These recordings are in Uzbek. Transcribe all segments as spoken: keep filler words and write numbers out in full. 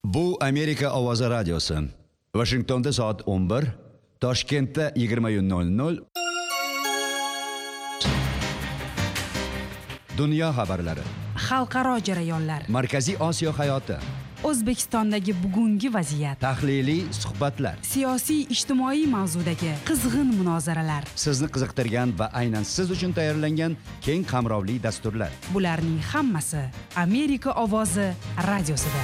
Bu Amerika Ovozi radiosi. Washingtonda soat o'n bir, Toshkentda yigirma nol nol. Dunyo xabarlari. Xalqaro jarayonlar. Markaziy Osiyo hayoti. O'zbekistondagi bugungi vaziyat. Tahliliy suhbatlar. Siyosiy ijtimoiy mavzudagi qizg'in munozaralar. Sizni qiziqtirgan va aynan siz uchun tayyorlangan keng qamrovli dasturlar. Bularning hammasi Amerika Ovozi radiosida.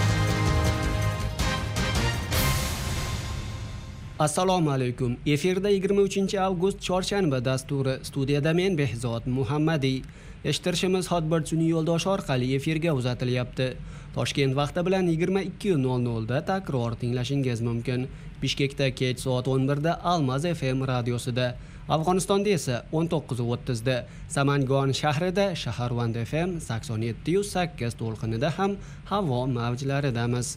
Assalomu alaykum. Efirda yigirma uchinchi avgust chorshanba dasturi. Studiyada men Behzod Muhammadiy. Eshittirishimiz Hotbird-sun'iy yo'ldosh orqali efirga uzatilyapti. Toshkent vaqti bilan yigirma ikki nol nol da takror tinglashingiz mumkin. Bishkekda kech soat o'n bir da Almaz F M radiosida. Afg'onistonda esa o'n to'qqiz o'ttiz da. Samangon shahrida Shaharvand F M sakson yetti nuqta sakkiz to'lqinida ham havo mavjlaridamiz.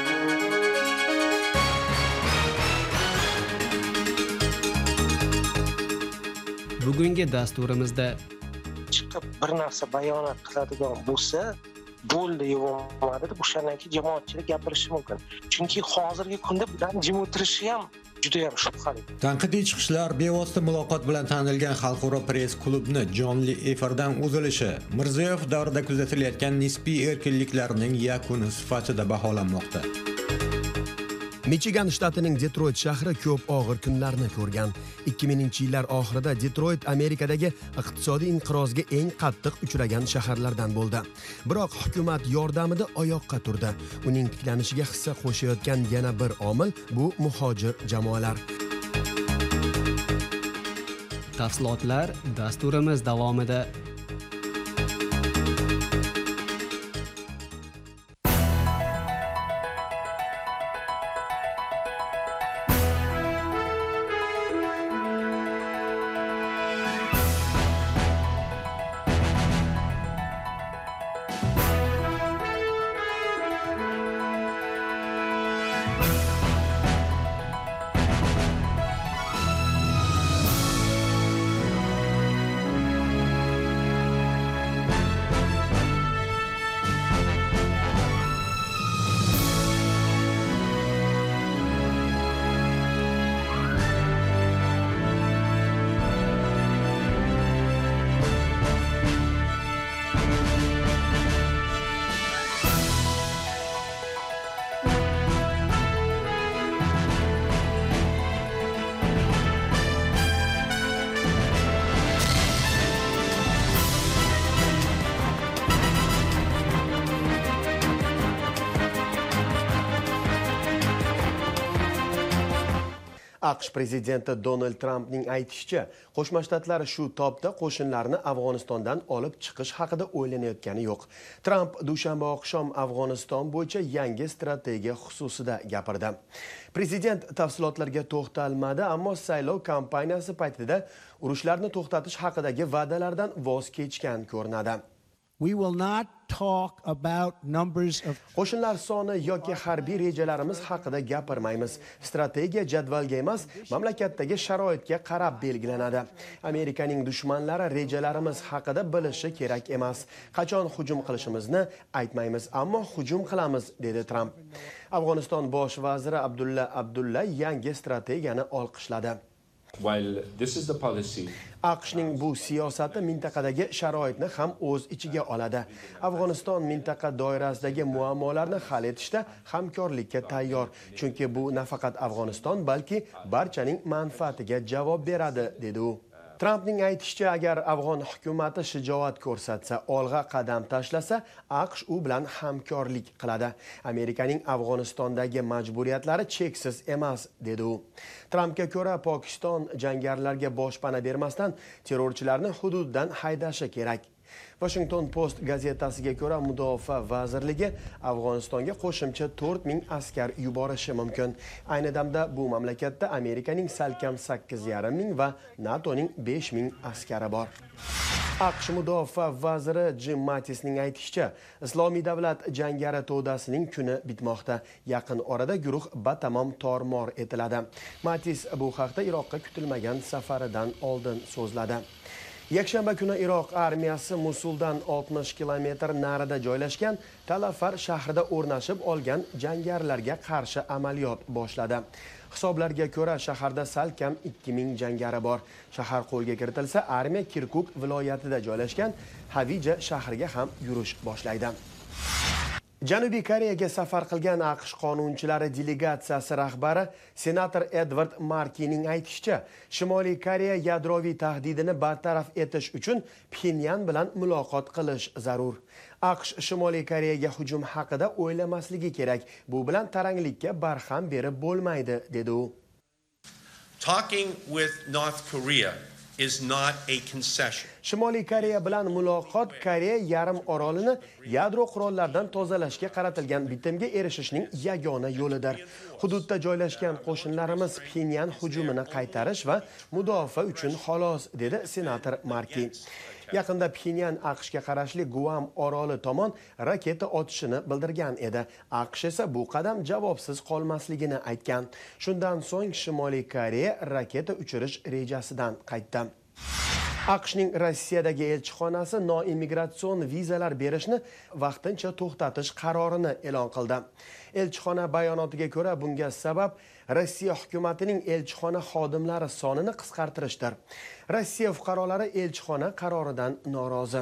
Bugungi dasturimizda chiqib bir narsa bayonot qiladigan bo'lsa, bo'ldi yig'ilmadi, o'shandan keyin jamoatchilik gapirishi mumkin. Chunki hozirgi kunda bilan jim o'tirishi ham juda ham shubhali. Tanqidiy chiqishlar, bevosita muloqot bilan tanilgan xalqaro press klubni jonli efirdan uzilishi Mirziyoyev davrida kuzatilayotgan nisbiy erkinliklarning yakuni sifatida baholanmoqda. Michigan shtatining Detroit shahri ko'p og'ir kunlarni ko'rgan. ikki mingchi yillar oxirida Detroit Amerikadagi iqtisodiy inqirozga eng qattiq uchragan shaharlardan bo'ldi. Biroq hukumat yordamida oyoqqa turdi. Uning tiklanishiga hissa qo'shayotgan yana bir omil bu muhojir jamoalar. Tafsilotlar dasturimiz davomida. AQSh prezidenti Donald Trampning aytishicha, Qo'shma Shtatlar shu tobda qo'shinlarni Afg'onistondan olib chiqish haqida o'ylanayotgani yo'q. Tramp dushanba oqshom Afg'oniston bo'yicha yangi strategiya xususida gapirdi. Prezident tafsilotlarga to'xtalmadi, ammo saylov kampaniyasi paytida urushlarni to'xtatish haqidagi va'dalardan voz kechgan ko'rinadi. We will not talk about numbers of Qo'shinlar soni yoki harbiy rejalarimiz haqida gapirmaymiz. Strategiya jadvalga emas, mamlakatdagi sharoitga qarab belgilanadi. Amerikaning dushmanlari rejalarimiz haqida bilishi kerak emas. Qachon hujum qilishimizni aytmaymiz, ammo hujum qilamiz, dedi Tramp. Afg'oniston bosh vaziri Abdulla Abdulla yangi strategiyani olqishladi. While this is the policy, AQShning bu siyosati mintaqadagi sharoitni ham o'z ichiga oladi. Afg'oniston mintaqa doirasidagi muammolarni hal etishda hamkorlikka tayyor, chunki bu nafaqat Afg'oniston, balki barchaning manfaatiga javob beradi, dedi u. Trampning aytishicha, agar afg'on hukumati shijoat ko'rsatsa, olg'a qadam tashlasa, AQSh u bilan hamkorlik qiladi. Amerikaning Afg'onistondagi majburiyatlari cheksiz emas, dedi u. Trampga ko'ra, Pokiston jangarilarga boshpana bermasdan terrorchilarni hududdan haydashi kerak. Washington Post gazetasiga ko'ra, Mudofaa vazirligi Afg'onistonga qo'shimcha to'rt ming askar yuborishi mumkin. Ayni damda bu mamlakatda Amerikaning salkam sakkiz yarim ming va NATOning besh ming askari bor. AQSh mudofaa vaziri Jim Mattisning aytishicha, Islomiy davlat jangari to'dasining kuni bitmoqda. Yaqin orada guruh batamom tor-mor etiladi. Mattis bu haqda Iroqqa kutilmagan safaridan oldin so'zladi. Yakshanba kuni Iroq armiyasi Musuldan oltmish kilometr narida joylashgan Talafar shahrida o'rnashib olgan jangarilarga qarshi amaliyot boshladi. Hisoblarga ko'ra, shaharda salkam ikki ming jangari bor. Shahar qo'lga kiritilsa, armiya Kirkuk viloyatida joylashgan Havija shahriga ham yurish boshlaydi. Janubiy Koreyaga safar qilgan AQSh qonunchilari delegatsiyasi rahbari senator Edward Markining aytishicha, Shimoliy Koreya yadroviy tahdidini bartaraf etish uchun Pxenyan bilan muloqot qilish zarur. AQSh Shimoliy Koreyaga hujum haqida o'ylamasligi kerak. Bu bilan taranglikka barham berib bo'lmaydi, dedi u. Talking with North Korea is not a concession. Shimoliy Koreya bilan muloqot Koreya yarim orolini yadro qurollardan tozalashga qaratilgan bitimga erishishning yagona yo'lidir. Hududda joylashgan qo'shinlarimiz Pxenyan hujumini qaytarish va mudofaa uchun xolos, dedi senator Marki. Yaqinda Pxenyan AQShga qarashli Guam oroli tomon raketa otishini bildirgan edi. AQSh esa bu qadam javobsiz qolmasligini aytgan. Shundan so'ng Shimoliy Koreya raketa uchirish rejasidan qaytdi. AQShning Rossiyadagi elchixonasi noimmigratsion vizalar berishni vaqtincha to'xtatish qarorini e'lon qildi. Elchixona bayonotiga ko'ra, bunga sabab Rossiya hukumatining elchixona xodimlari sonini qisqartirishdir. Rossiya fuqarolari elchixona qaroridan norozi.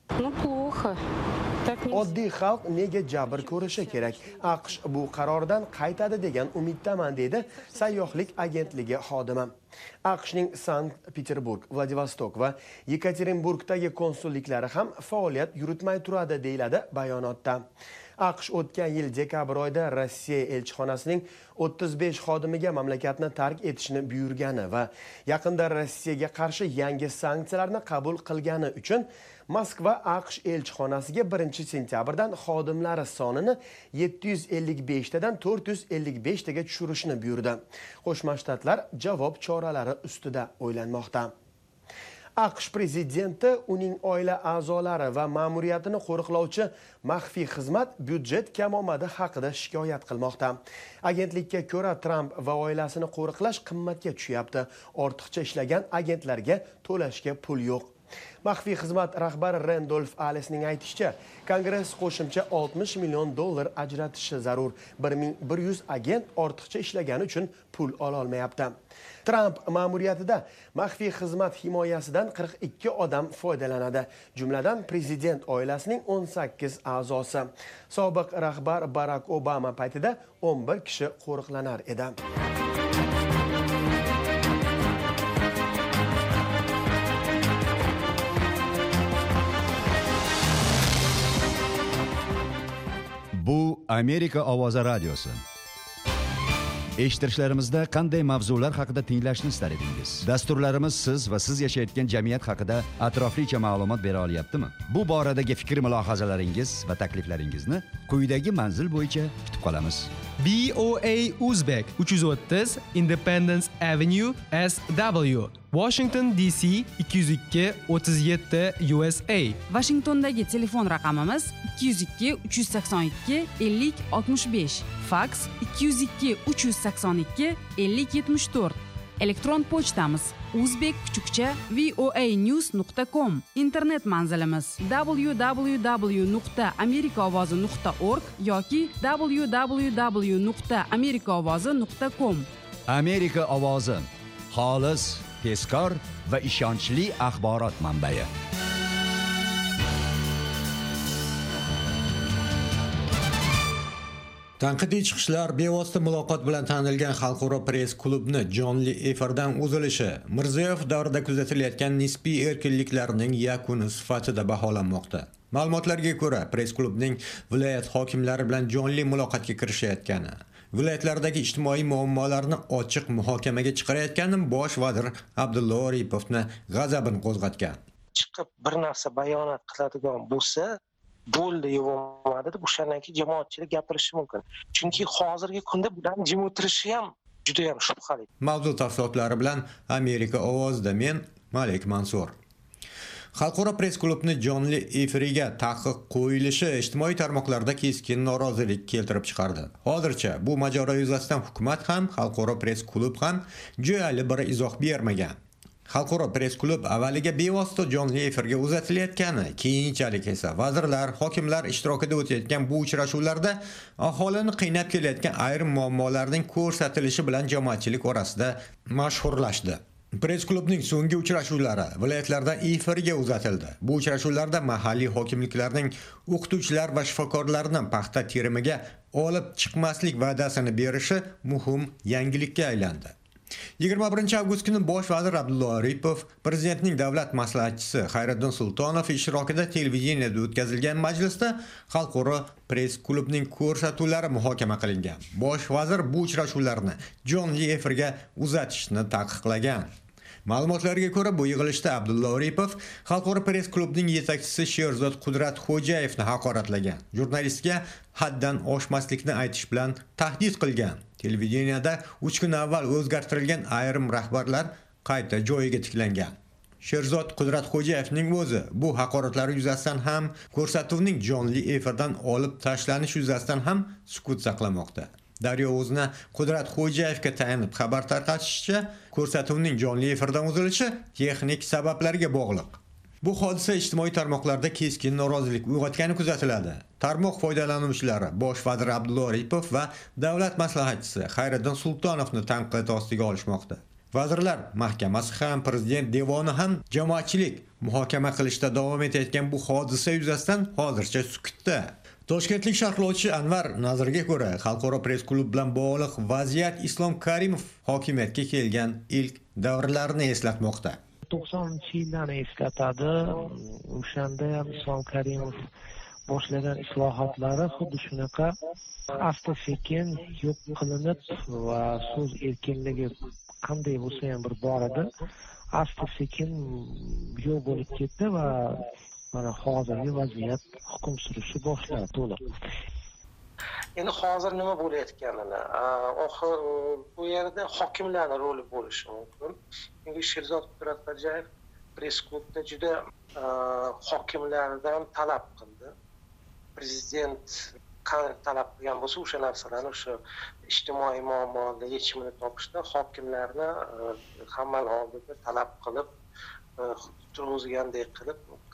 Oddiy xalq nega jabr ko'rishi kerak? AQSh bu qarordan qaytadi degan umiddaman, dedi sayyohlik agentligi xodimi. AQShning Sankt-Peterburg, Vladivostok va Yekaterinburgdagi konsulliklari ham faoliyat yuritmay turadi, deyiladi bayonotda. AQSh o'tgan yil dekabr oyida Rossiya elchixonasining o'ttiz besh xodimiga mamlakatni tark etishni buyurgani va yaqinda Rossiyaga qarshi yangi sanksiyalarni qabul qilgani uchun Moskva AQSh elchixonasiga birinchi sentyabrdan xodimlari sonini yetti yuz ellik besh tadan to'rt yuz ellik besh taga tushirishni buyurdi. Qo'shma Shtatlar javob choralari ustida o'ylanmoqda. AQSh prezidenti uning oila a'zolari va ma'muriyatini qo'riqlovchi maxfiy xizmat byudjet kamomadi haqida shikoyat qilmoqda. Agentlikka ko'ra, Trump va oilasini qo'riqlash qimmatga tushyapti. Ortiqcha ishlagan agentlarga to'lashga pul yo'q. Maxfiy xizmat rahbari Randolph Allesning aytishicha, Kongress qo'shimcha oltmish million dollar ajratishi zarur. bir ming bir yuz agent ortiqcha ishlagani uchun pul ola olmayapti. Trump ma'muriyatida maxfiy xizmat himoyasidan qirq ikki odam foydalanadi, jumladan prezident oilasining o'n sakkiz a'zosi. Sobiq rahbar Barack Obama paytida o'n bir kishi qo'riqlanar edi. Bu Amerika ovozi radiosi. Eshittirishlarimizda qanday mavzular haqida tinglashni istar edingiz? Dasturlarimiz siz va siz yashayotgan jamiyat haqida atroflicha ma'lumot bera olyaptimi? Bu boradagi fikr-mulohazalaringiz va takliflaringizni quyidagi manzil bo'yicha kutib qolamiz. B O A Uzbek uch yuz o'ttiz Independence Avenue S W Washington D C ikki yuz ikki o'ttiz yetti U S A. Washingtondagi telefon raqamimiz ikki yuz ikki uch yuz sakson ikki ellik oltmish besh. Fax ikki yuz ikki uch yuz sakson ikki ellik yetmish to'rt. Elektron pochtamiz uzbek kuchukcha voanews nuqta com. Internet manzilimiz w w w nuqta amerikaovozi nuqta org yoki w w w nuqta amerikaovozi nuqta com. Amerika ovozi, xolis, tezkor va ishonchli axborot manbai. Tanqidiy chiqishlar, bevosita muloqot bilan tanilgan xalqaro press klubni jonli efirdan uzilishi Mirziyoyev davrida kuzatilayotgan nisbiy erkinliklarning yakuni sifatida baholanmoqda. Ma'lumotlarga ko'ra, press klubning viloyat hokimlari bilan jonli muloqotga kirishayotgani, viloyatlardagi ijtimoiy muammolarni ochiq muhokamaga chiqarayotgani bosh vazir Abdulla Oripovni g'azabini qo'zg'atgan. Chiqib bir narsa bayonot qiladigan bo'lsa, bo'ldi yuvomadi deb o'shandan keyin jamoatchilik gapirishi mumkin. Chunki hozirgi kunda bilan jim o'tirishi ham juda ham shubhali. Mavzu tafsilotlari bilan Amerika ovozida men Malik Mansur. Xalqaro press klubni jonli efiriga taqiq qo'yilishi ijtimoiy tarmoqlarda keskin norozilik keltirib chiqardi. Hozircha bu mojaro yuzasidan hukumat ham, xalqaro press klub ham jo'yali bir izoh bermagan. Xalqaro press klub avvaliga bevosita jonli efirga uzatilayotgani, keyinchalik esa vazirlar, hokimlar ishtirokida o'tayotgan bu uchrashuvlarda aholini qiynab kelayotgan ayrim muammolarning ko'rsatilishi bilan jamoatchilik orasida mashhurlashdi. Press klubning so'nggi uchrashuvlari viloyatlardan efirga uzatildi. Bu uchrashuvlarda mahalliy hokimliklarning o'qituvchilar va shifokorlarni paxta terimiga olib chiqmaslik va'dasini berishi muhim yangilikka aylandi. yigirma birinchi avgust kuni bosh vazir Abdulla Aripov, prezidentning davlat maslahatchisi Xayriddin Sultonov ishtirokida televideniyada o'tkazilgan majlisda xalqaro press klubning ko'rsatuvlari muhokama qilingan. Bosh vazir bu uchrashuvlarni jonli efirga uzatishni taqiqlagan. Ma'lumotlarga ko'ra, bu yig'ilishda Abdulla Aripov xalqaro press klubning yetakchisi Sherzod Qudratxo'jayevni haqoratlagan, jurnalistga haddan oshmaslikni aytish bilan tahdid qilgan. Televideniyada uch kun avval o'zgartirilgan ayrim rahbarlar qayta joyiga tiklangan. Sherzod Qudratxo'jayevning o'zi bu haqoratlar yuzasidan ham, ko'rsatuvning jonli efirdan olib tashlanish yuzasidan ham sukut saqlamoqda. Daryo o'zini Qudratxo'jayevga tayanib xabar tarqatishicha, ko'rsatuvning jonli efirdan uzilishi texnik sabablarga bog'liq. Bu hodisa ijtimoiy tarmoqlarda keskin norozilik uyg'otgani kuzatiladi. Tarmoq foydalanuvchilari bosh vazir Abdulla Aripov va davlat maslahatchisi Xayriddin Sultonovni tanqid ostiga olishmoqda. Vazirlar Mahkamasi ham, Prezident devoni ham jamoatchilik muhokama qilishda davom etayotgan bu hodisa yuzasidan hozircha sukutda. Toshkentlik sharhlovchi Anvar Nazirga ko'ra, xalqaro press klub bilan bog'liq vaziyat Islom Karimov hokimiyatga kelgan ilk davrlarni eslatmoqda. to'qsoninchi yillarni eslatadi. O'shanda ham Islom Karimov boshlagan islohotlari xuddi shunaqa asta-sekin yo'q qilinib va so'z erkinligi qanday bo'lsa ham bir bor edi, asta-sekin yo'q bo'lib ketdi va mana hozirgi vaziyat hukm surishni boshladi to'liq. Endi hozir nima bo'layotganini, oxir bu yerda hokimlarning roli bo'lishi mumkin. Chunki Sherzod Qudratxo'jayev press klubda juda hokimlardan talab qildi. Prezident talab qilgan bo'lsa, o'sha narsalarni, o'sha ijtimoiy muammolarga yechimini topishda hokimlarni hamma oldida talab qilib, turg'izgandek qilib,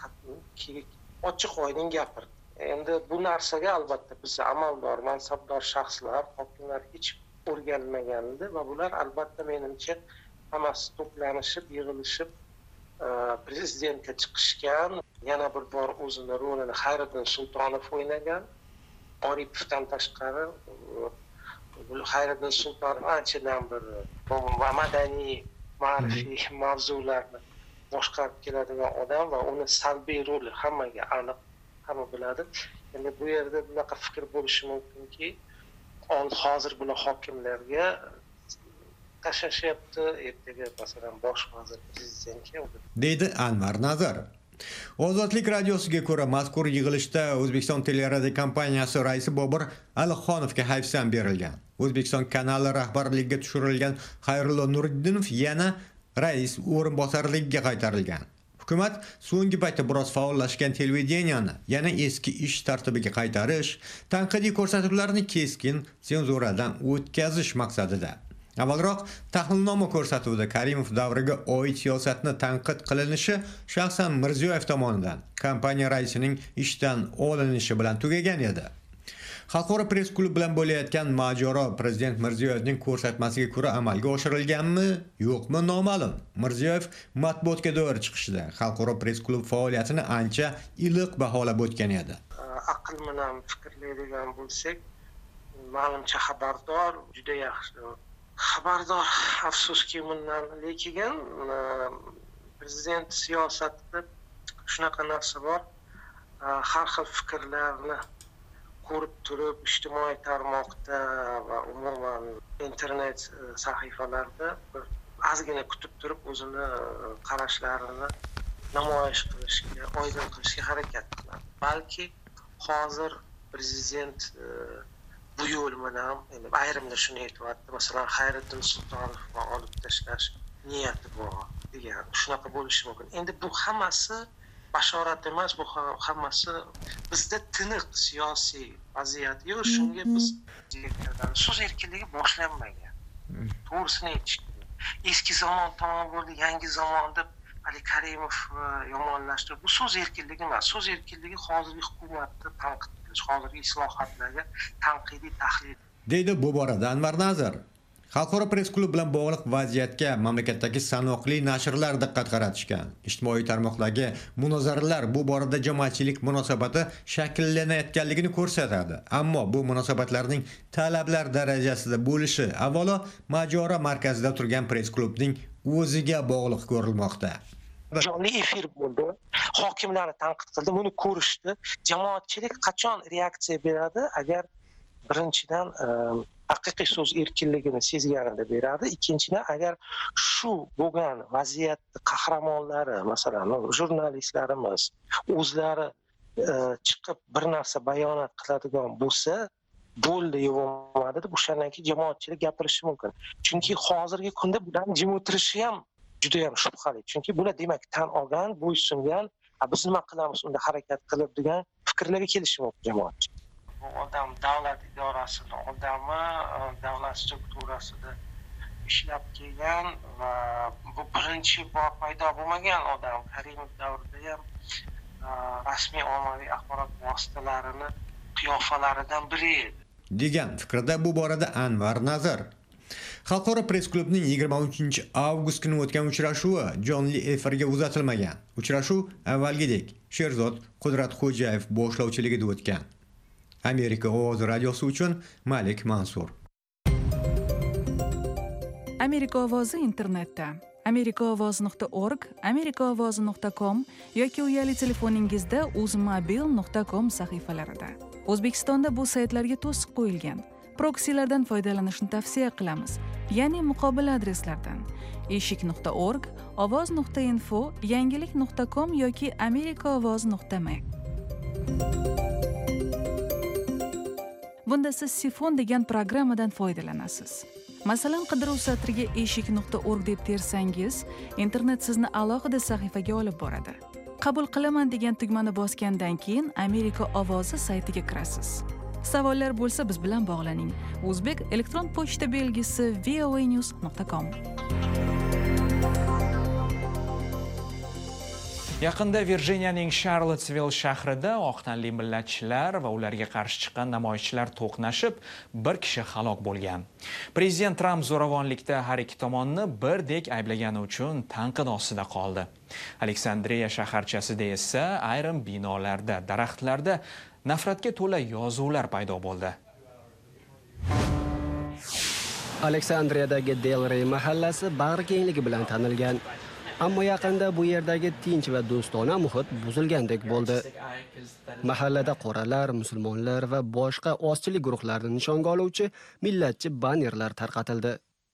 ochiq oydin gapirdi. Endi bu narsaga albatta biz amaldor, mansabdor shaxslar, hokimlar hech o'rganmagandi va bular albatta menimcha hammasi to'planishib, yig'ilishib prezidentga chiqishgan. Yana bir bor o'zini rolini Xayriddin Sultonov o'ynagan. Oripovdan tashqari Xayriddin Sultonov anchadan bir madaniy, ma'rifiy mavzularni boshqarib keladigan odam va uni salbiy roli hammaga aniq, hamma biladi. Endi bu yerda bunaqa fikr bo'lishi mumkinki, hozir bular hokimlarga tashlashyapti, ertaga masalan bosh vazir prezidentga deydi Anvar Nazar. Ozodlik radiosiga ko'ra, mazkur yig'ilishda O'zbekiston teleradio kompaniyasi raisi Bobur Alixonovga hayfsan berilgan. O'zbekiston kanali rahbarligiga tushirilgan Xayrullo Nuriddinov yana rais o'rinbosarligiga qaytarilgan. Hukumat so'nggi paytda biroz faollashgan televideniyani yana eski ish tartibiga qaytarish, tanqidiy ko'rsatuvlarni keskin senzuradan o'tkazish maqsadida. Avvalroq tahlilnoma ko'rsatuvida Karimov davriga oid siyosatni tanqid qilinishi shaxsan Mirziyoyev tomonidan kompaniya raisining ishdan olinishi bilan tugagan edi. Xalqaro press klub bilan bo'layotgan mojaro prezident Mirziyoyevning ko'rsatmasiga ko'ra amalga oshirilganmi, yo'qmi noma'lum. Mirziyoyev matbuotga doir chiqishida xalqaro press klub faoliyatini ancha iliq baholab o'tgan edi. Aql bilan fikrlaydigan bo'lsak, ma'lumcha xabardor, juda yaxshi. Xabardor, afsuski bundan, lekin prezident siyosatida shunaqa narsa bor. Har xil fikrlarni ko'rib turib, ijtimoiy tarmoqda va umuman internet sahifalarida bir ozgina kutib turib o'zini qarashlarini namoyish qilishga, oydin qilishga harakat qiladi. Balki hozir prezident bu yo'l bilan, endi ayrimlar shuni aytyapti, masalan Xayriddin Sultonovni olib tashlash niyati bor degan, shunaqa bo'lishi mumkin. Endi bu hammasi bashorat emas, bu hammasi bizda tiniq siyosiy vaziyat yo'q, shunga biz so'z erkinligi boshlanmagan. To'g'risini aytish kerak. eski zamon tamom bo'ldi, yangi zamon deb Ali Karimov yomonlashtirdi. Bu so'z erkinligi emas. So'z erkinligi hozirgi hukumatni tanqid qilish, hozirgi islohotlarga tanqidiy tahlil deydi bu borada Anvar Nazir. Xalqaro press klub bilan bog'liq vaziyatga mamlakatdagi sanoqli nashrlar diqqat qaratishgan. Ijtimoiy tarmoqdagi munozaralar bu borada jamoatchilik munosabati shakllanayotganligini ko'rsatadi. Ammo bu munosabatlarning talablar darajasida bo'lishi avvalo Majora markazida turgan press klubning o'ziga bog'liq ko'rilmoqda. Jonli efir bo'ldi. Hokimlarni tanqid qildi, buni ko'rishdi. Jamoatchilik qachon reaksiya beradi? Agar birinchidan haqiqiy so'z erkinligini sezganida beradi. Ikkinchidan, agar shu bo'lgan vaziyatni qahramonlari, masalan, jurnalistlarimiz o'zlari chiqib bir narsa bayonot qiladigan bo'lsa, bo'ldi, yo'qolmadi deb o'shandan keyin jamoatchilik gapirishi mumkin. Chunki hozirgi kunda bularni jim o'tirishi ham juda ham shubhali. Chunki bular demak tan olgan, bo'ysungan, biz nima qilamiz unda harakat qilib degan fikrlarga kelishi mumkin jamoatchilik. Bu odam davlat idorasini odami, davlat strukturasida ishlab kelgan va bu birinchi bor paydo bo'lmagan odam. Karimov davrida ham rasmiy ommaviy axborot vositalarini qiyofalaridan biri edi degan fikrda bu borada Anvar Nazir. Xalqaro press klubning yigirma uchinchi avgust kuni o'tgan uchrashuvi jonli efirga uzatilmagan. Uchrashuv avvalgidek Sherzod Qudratxo'jayev boshlovchiligida o'tgan. Amerika ovozi radiosi uchun Malik Mansur. Amerika ovozi internetda amerika ovozi nuqta org, amerika ovozi nuqta com yoki uyali telefoningizda uzmobil nuqta com sahifalarida. O'zbekistonda bu saytlarga to'siq qo'yilgan. Proksilardan foydalanishni tavsiya qilamiz, ya'ni muqobil adreslardan eshik nuqta org, ovoz nuqta info, yangilik nuqta com yoki amerika ovoz nuqta m. Bunda siz Sifon degan programmadan foydalanasiz. Masalan, qidiruv satriga eshik nuqta org deb tersangiz, internet sizni alohida sahifaga olib boradi. Qabul qilaman degan tugmani bosgandan keyin Amerika ovozi saytiga kirasiz. Savollar bo'lsa biz bilan bog'laning. O'zbek elektron pochta belgisi v o a news nuqta com. Yaqinda Virjiniyaning Charlottesville shahrida oq tanli millatchilar va ularga qarshi chiqqan namoyishchilar to'qnashib, bir kishi halok bo'lgan. Prezident Tramp zo'ravonlikda har ikki tomonni birdek ayblagani uchun tanqid ostida qoldi. Aleksandriya shaharchasida esa ayrim binolarda, daraxtlarda nafratga to'la yozuvlar paydo bo'ldi. Aleksandriyadagi Delray mahallasi bag'rikengligi bilan tanilgan. Ammo yaqinda bu yerdagi tinch va do'stona muhit buzilgandek bo'ldi. Mahallada qoralar, musulmonlar va boshqa ozchilik guruhlarini nishonga oluvchi millatchi bannerlar tarqatildi.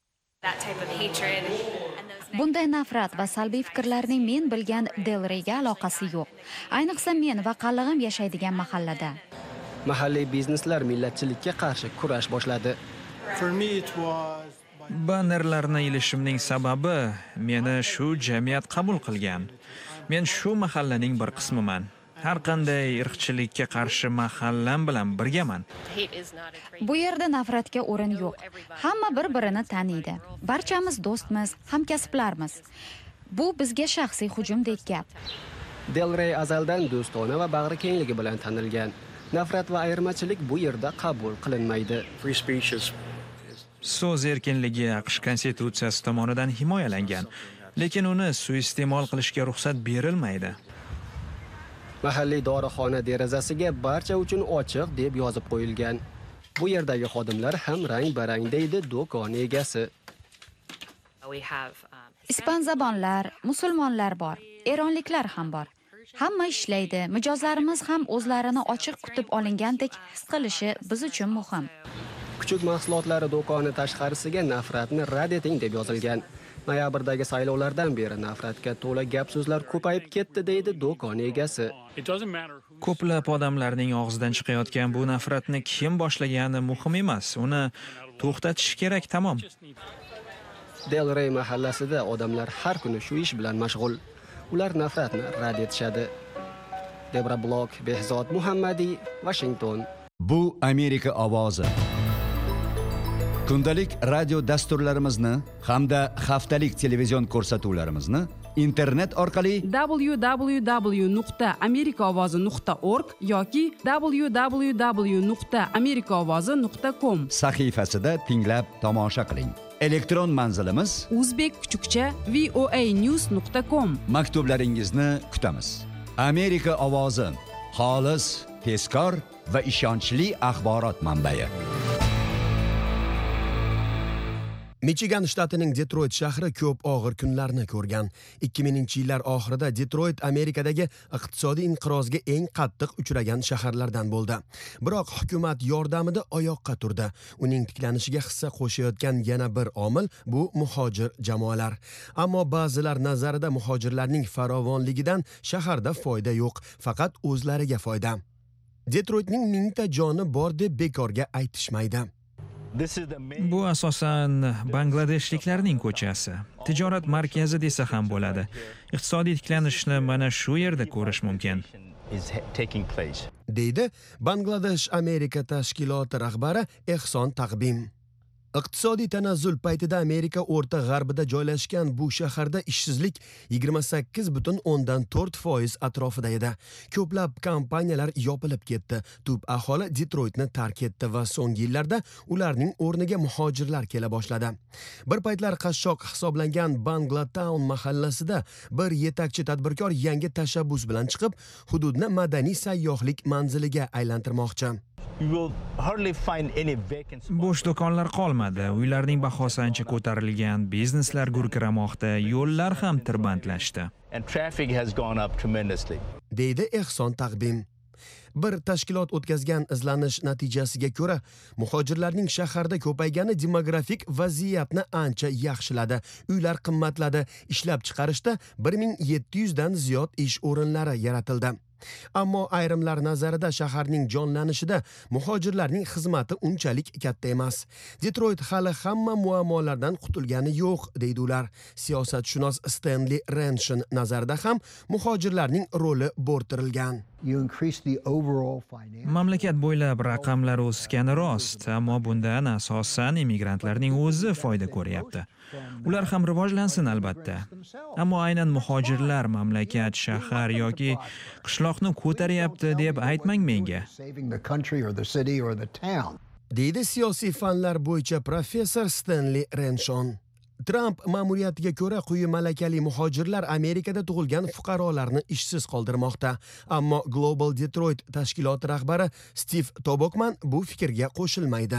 Bunday nafrat va salbiy fikrlarning men bilgan Delrayga aloqasi yo'q. Ayniqsa men va qalig'im yashaydigan mahallada. Mahalliy bizneslar millatchilikka qarshi kurash boshladi. Bannerlarni ilishimning sababi meni shu jamiyat qabul qilgan. Men shu mahallaning bir qismiman. Har qanday irqchilikka qarshi mahallam bilan birgaman. Bu yerda nafratga o'rin yo'q. Hamma bir-birini taniydi. Barchamiz do'stmiz, hamkasblarmiz. Bu bizga shaxsiy hujumdek gap. Delray azaldan do'stona va bag'rikengligi bilan tanilgan. Nafrat va ayirmachilik bu yerda qabul qilinmaydi. So'z erkinligi AQSh konstitutsiyasi tomonidan himoyalangan, lekin uni suiiste'mol qilishga ruxsat berilmaydi. Mahalliy dorixona derazasiga barcha uchun ochiq deb yozib qo'yilgan. Bu yerdagi xodimlar ham rang-barang deydi do'kon egasi. Ispan zabonlar, musulmonlar bor, eronliklar ham bor. Hamma ishlaydi. Mijozlarimiz ham o'zlarini ochiq kutib olingandek his qilishi biz uchun muhim. Kuchuk mahsulotlari do'koni tashqarisiga nafratni rad eting deb yozilgan. Noyabrdagi saylovlardan beri nafratga to'la gap so'zlar ko'payib ketdi deydi do'kon egasi. Ko'plab odamlarning og'zidan chiqayotgan bu nafratni kim boshlagani muhim emas, uni to'xtatish kerak, tamom. Delray mahallasida odamlar har kuni shu ish bilan mashg'ul. Ular nafratni rad etishadi. Debra Block, Behzod Muhammadiy, Washington. Bu Amerika ovozi. kundalik radio dasturlarimizni hamda haftalik televizion ko'rsatuvlarimizni internet orqali w w w nuqta amerika ovozi nuqta org yoki w w w nuqta amerika ovozi nuqta com sahifasida tinglab tomosha qiling. Elektron manzilimiz o'zbek kuchukcha voa news nuqta com. Maktublaringizni kutamiz. Amerika ovozi, xolis, tezkor va ishonchli axborot manbai. Michigan shtatining Detroit shahri ko'p og'ir kunlarni ko'rgan. ikki minginchi yillar oxirida Detroit Amerikadagi iqtisodiy inqirozga eng qattiq uchragan shaharlardan bo'ldi. Biroq hukumat yordamida oyoqqa turdi. Uning tiklanishiga hissa qo'shayotgan yana bir omil bu muhojir jamoalar. Ammo ba'zilar nazarida muhojirlarning farovonligidan shaharda foyda yo'q, faqat o'zlariga foyda. Detroitning mingta joni bor deb bekorga aytishmaydi. Bu asosan bangladeshliklarning ko'chasi. Tijorat markazi desa ham bo'ladi. Iqtisodiy tiklanishni mana shu yerda ko'rish mumkin. deydi Bangladesh Amerika tashkiloti rahbari Ehson Taqbim. Iqtisodiy tanazzul paytida Amerika o'rta g'arbida joylashgan bu shaharda ishsizlik yigirma sakkiz butun o'ndan to'rt foiz atrofida edi. Ko'plab kompaniyalar yopilib ketdi. Tub aholi Detroitni tark etdi va so'nggi yillarda ularning o'rniga muhojirlar kela boshladi. Bir paytlar qashshoq hisoblangan Banglatown mahallasida bir yetakchi tadbirkor yangi tashabbus bilan chiqib, hududni madaniy sayyohlik manziliga aylantirmoqchi. Bo'sh do'konlar qolmadi. Uylarning bahosi ancha ko'tarilgan, bizneslar gurkiramoqda, yo'llar ham tirbandlashdi. deydi Ehson Taqbim. Bir tashkilot o'tkazgan izlanish natijasiga ko'ra, muhojirlarning shaharda ko'paygani demografik vaziyatni ancha yaxshiladi. Uylar qimmatladi, ishlab chiqarishda bir ming yetti yuz dan ziyod ish o'rinlari yaratildi. Ammo ayrimlar nazarida shaharning jonlanishida muhojirlarning xizmati unchalik katta emas. Detroit hali hamma muammolardan qutulgani yo'q, deydi ular. Siyosatshunos Stanley Renshin nazarida ham muhojirlarning roli bo'rtirilgan. Mamlakat bo'ylab raqamlar o'sgani rost, ammo bundan asosan immigrantlarning o'zi foyda ko'ryapti. Ular ham rivojlansin albatta. Ammo aynan muhojirlar mamlakat, shahar yoki qishloqni ko'taryapti deb aytmang menga. deydi siyosiy fanlar bo'yicha professor Stanley Renshon. Trump ma'muriyatiga ko'ra quyi malakali muhojirlar Amerikada tug'ilgan fuqarolarni ishsiz qoldirmoqda. Ammo Global Detroit tashkiloti rahbari Steve Tobokman bu fikrga qo'shilmaydi.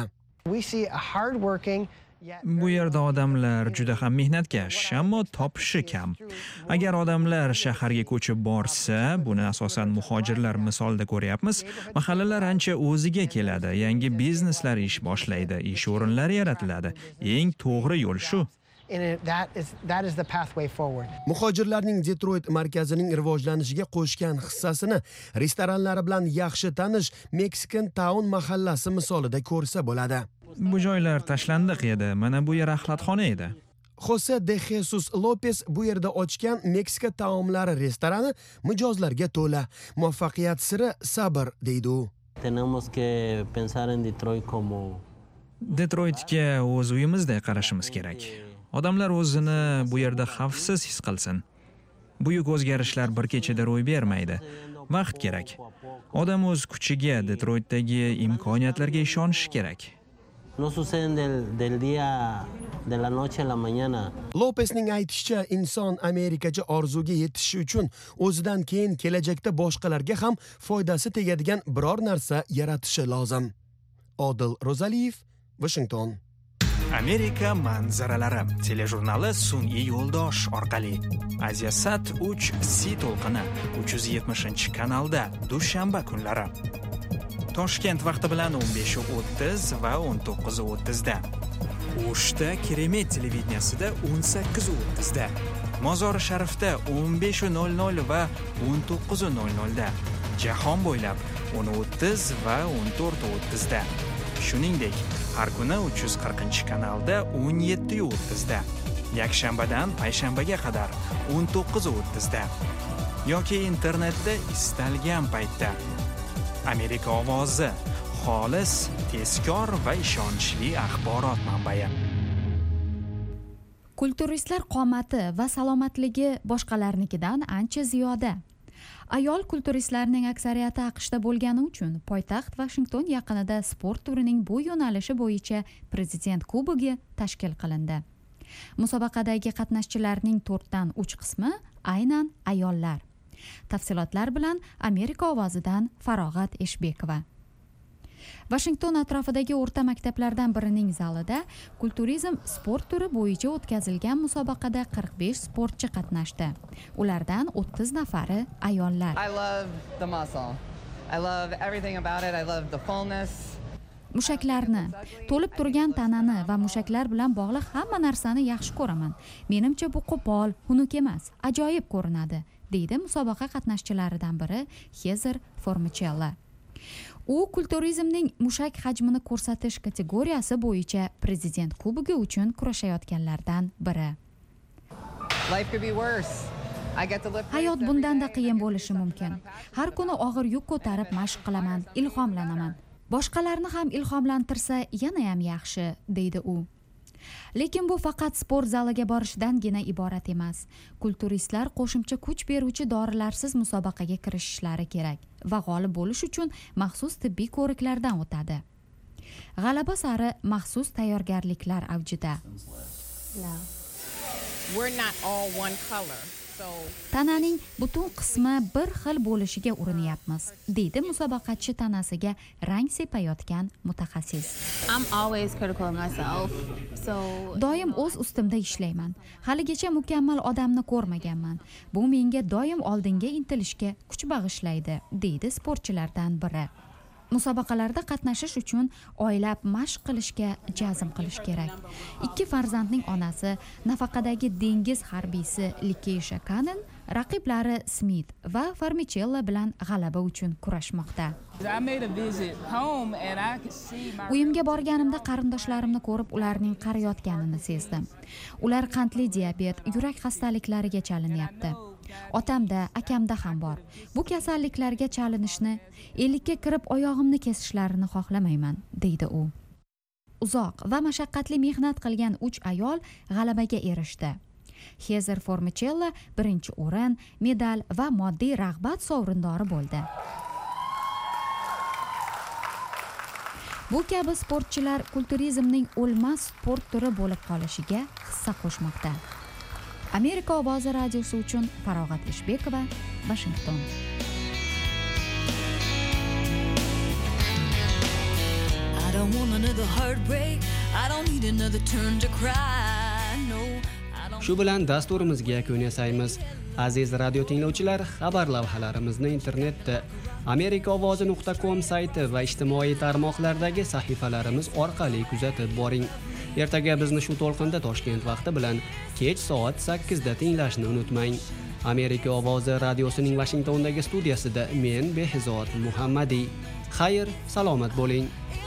Bu yerda odamlar juda ham mehnatkash, ammo topishi kam. Agar odamlar shaharga ko'chib borsa, buni asosan muhojirlar misolida ko'ryapmiz, mahallalar ancha o'ziga keladi, yangi bizneslar ish boshlaydi, ish o'rinlari yaratiladi. Eng to'g'ri yo'l shu. Muhojirlarning Detroit markazining rivojlanishiga qo'shgan hissasini restoranlari bilan yaxshi tanish Mexican Town mahallasi misolida ko'rsa bo'ladi. Bu joylar tashlandiq edi, mana bu yer axlatxona edi. Jose de Jesus Lopez bu yerda ochgan Meksika taomlari restorani mijozlarga to'la. Muvaffaqiyat siri sabr, deydi u. Detroitga o'z uyimizday qarashimiz kerak. Odamlar o'zini bu yerda xavfsiz his qilsin. Buyuk o'zgarishlar bir kechada ro'y bermaydi. Vaqt kerak. Odam o'z kuchiga, Detroitdagi imkoniyatlarga ishonishi kerak. No suceden del, del día de la noche a la mañana. Lopesning aytishicha, inson Amerikacha orzuga yetishi uchun o'zidan keyin kelajakda boshqalarga ham foydasi tegadigan biror narsa yaratishi lozim. Odil Rozaliyev, Washington. Amerika manzaralari telejurnali sun'iy yo'ldosh orqali Asiasat uch C to'lqini uch yuz yetmishinchi kanalda dushanba kunlari. Toshkent vaqti bilan o'n besh o'ttiz va o'n to'qqiz o'ttiz da. O'shda Keremet televideniyasida o'n sakkiz o'ttiz da. Mozori Sharifda o'n besh nol nol va o'n to'qqiz nol nol da. Jahon bo'ylab o'n o'ttiz va o'n to'rt o'ttiz da. Shuningdek, har kuni uch yuz qirqinchi kanalda o'n yetti o'ttiz da. Yakshanbadan payshanbaga qadar o'n to'qqiz o'ttiz da. Yoki internetda istalgan paytda. Amerika ovozi, xolis, tezkor va ishonchli axborot manbai. Kulturistlar qomati va salomatligi boshqalarnikidan ancha ziyoda. Ayol kulturistlarning aksariyati AQShda bo'lgani uchun poytaxt Washington yaqinida sport turining bu yo'nalishi bo'yicha prezident kubogi tashkil qilindi. Musobaqadagi qatnashchilarning to'rtdan uch qismi aynan ayollar. Tafsilotlar bilan Amerika ovozidan Farog'at Eshbekova. Washington atrofidagi o'rta maktablardan birining zalida kulturizm sport turi bo'yicha o'tkazilgan musobaqada qirq besh sportchi qatnashdi. Ulardan o'ttiz nafari ayollar. I love the muscle. I love everything about it. I love the fullness. Mushaklarni, to'lib turgan tanani va mushaklar bilan bog'liq hamma narsani yaxshi ko'raman. Menimcha bu qo'pol, xunuk emas, ajoyib ko'rinadi, deydi musobaqa qatnashchilaridan biri Heather Formichella. U kulturizmning mushak hajmini ko'rsatish kategoriyasi bo'yicha prezident kubogi uchun kurashayotganlardan biri. Hayot bundanda qiyin bo'lishi mumkin. Har kuni og'ir yuk ko'tarib mashq qilaman, ilhomlanaman. Boshqalarni ham ilhomlantirsa yana ham yaxshi, deydi u. Lekin bu faqat sport zaliga borishidangina iborat emas. Kulturistlar qo'shimcha kuch beruvchi dorilarsiz musobaqaga kirishishlari kerak va g'olib bo'lish uchun maxsus tibbiy ko'riklardan o'tadi. G'alaba sari maxsus tayyorgarliklar avjida. Tananing butun qismi bir xil bo'lishiga urinyapmiz, deydi musobaqachi tanasiga rang sepayotgan mutaxassis. Doim o'z ustimda ishlayman. Haligacha mukammal odamni ko'rmaganman. Bu menga doim oldinga intilishga kuch bag'ishlaydi, deydi sportchilardan biri. Musobaqalarda qatnashish uchun oylab mashq qilishga jazm qilish kerak. Ikki farzandning onasi, nafaqadagi dengiz harbiysi Likeisha Cannon, raqiblari Smith va Formichella bilan g'alaba uchun kurashmoqda. Uyimga borganimda qarindoshlarimni ko'rib, ularning qariyotganini sezdim. Ular qandli diabet, yurak xastaliklariga chalinyapti. Otamda, akamda ham bor. Bu kasalliklarga chalinishni, ellikka kirib oyog'imni kesishlarini xohlamayman, deydi u. Uzoq va mashaqqatli mehnat qilgan uch ayol g'alabaga erishdi. Heather Formichella birinchi o'rin, medal va moddiy rag'bat sovrindori bo'ldi. Bu kabi sportchilar kulturizmning o'lmas sport turi bo'lib qolishiga hissa qo'shmoqda. Amerika ovozi radiosi uchun Farog'at Eshbekova, Washington. Shu bilan dasturimizga yakun yasaymiz. Aziz radio tinglovchilar, xabar lavhalarimizni internetda amerika ovozi nuqta com sayti va ijtimoiy tarmoqlardagi sahifalarimiz orqali kuzatib boring. Ertaga bizni shu to'lqinda Toshkent vaqti bilan kech soat sakkizda tinglashni unutmang. Amerika ovozi radiosining Washingtondagi studiyasida men Behzod Muhammadiy. Xayr, salomat bo'ling.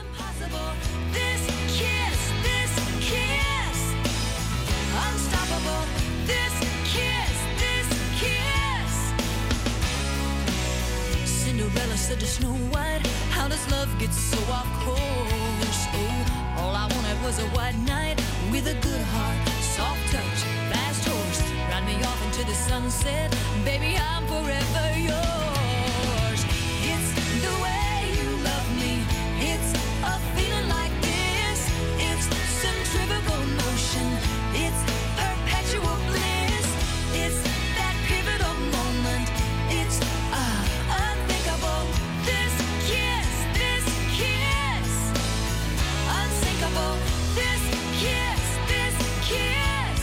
Said to Snow White, how does love get so off course? Oh, all I wanted was a white knight with a good heart, soft touch, fast horse, ride me off into the sunset. Baby, I'm forever yours. It's the way you love me. It's a feeling like this. It's centrifugal motion. It's perpetual bliss. It's that pivotal moment. It's uh, unthinkable. This kiss, this kiss, unsinkable. This kiss, this kiss.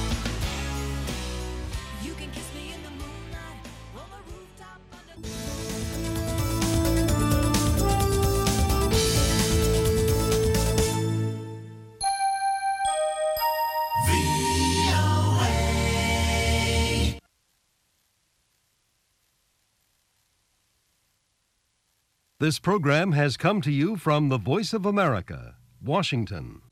You can kiss me in the moonlight on the rooftop under. This program has come to you from the Voice of America, Washington.